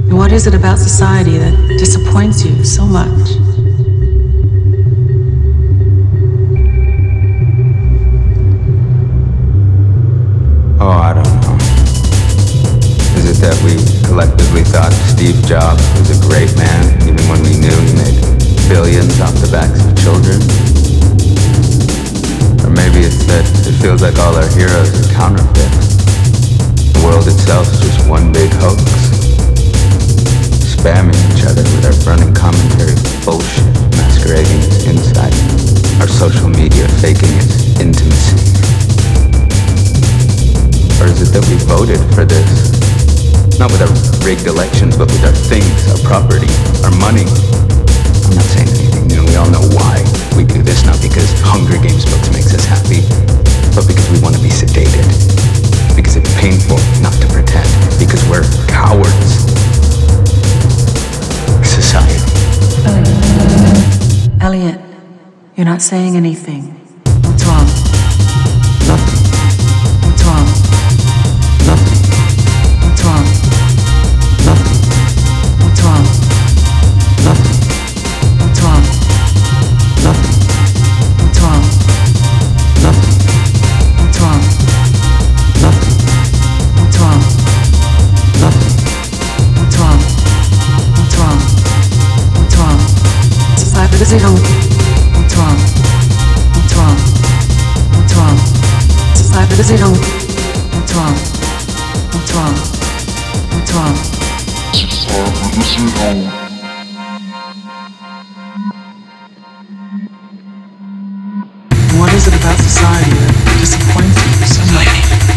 What is it about society that disappoints you so much? Oh, I don't know. Is it that we collectively thought Steve Jobs was a great man, even when we knew he made billions off the backs of children? Or maybe it's that it feels like all our heroes are counterfeits. The world itself is just one big hoax. Spamming each other with our running commentary bullshit masquerading as insight. Our social media faking its intimacy. Or is it that we voted for this? Not with our rigged elections, but with our things, our property, our money. I'm not saying anything new. We all know why we do this. Not because Hunger Games books makes us happy, but because we want to be sedated. Because it's painful not to pretend. Because we're cowards. Society. Elliot, you're not saying anything. What's wrong? Nothing. What's wrong? Nothing. What's wrong? Nothing. What's wrong? Nothing. What's wrong? Nothing. What's wrong? Nothing. What's wrong? Nothing. What's wrong? Nothing. What's wrong? What's wrong? What's wrong? Society doesn't know. What's wrong? What's wrong? What's wrong? Society doesn't know. What's wrong? What's wrong? What's wrong? What is it about society that disappoints you so much?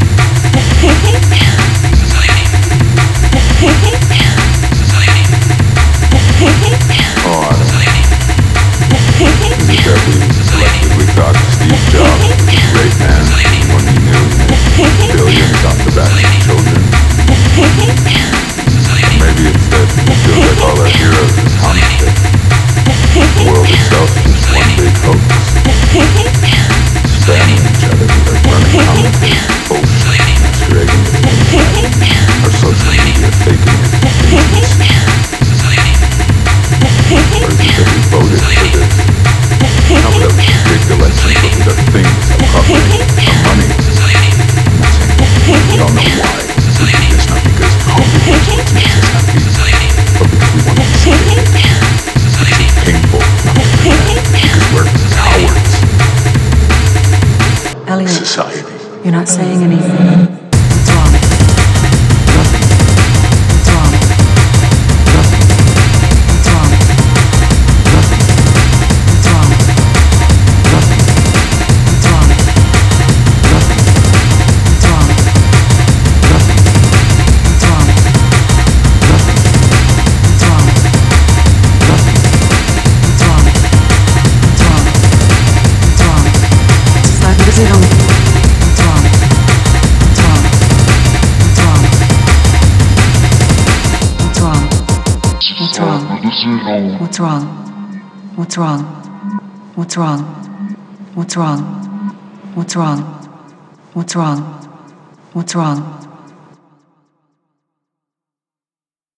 Oh, I don't know. Is it that we collectively thought Steve Jobs was a great man when we knew he made billions off the backs of children? Or maybe it's that it feels like all our heroes are counterfeit. The world itself is just one big hoax. Spamming each other with our running commentary bullshit masquerading as insight. Our social media faking its intimacy. Or is it that we voted for this? Not with our rigged elections, but with our things, our property, our money. I'm not saying we all know why. We do this not because Hunger Games books makes us happy, but because we want to be sedated. Because it's painful not to pretend. Because we're cowards. Elliot, Society. you're not saying anything. What's wrong? Nothing. What's wrong? Nothing. What's wrong? Nothing. What's wrong? Nothing. What's wrong? Nothing. What's wrong? Nothing. What's wrong? Nothing. What's wrong? Nothing. What's wrong? What's wrong? What's wrong? Society doesn't know. What's wrong? What's wrong? What's wrong? What's wrong? What's wrong? What's wrong? What's wrong? What's wrong? What's wrong? What's wrong? What's wrong? What's wrong?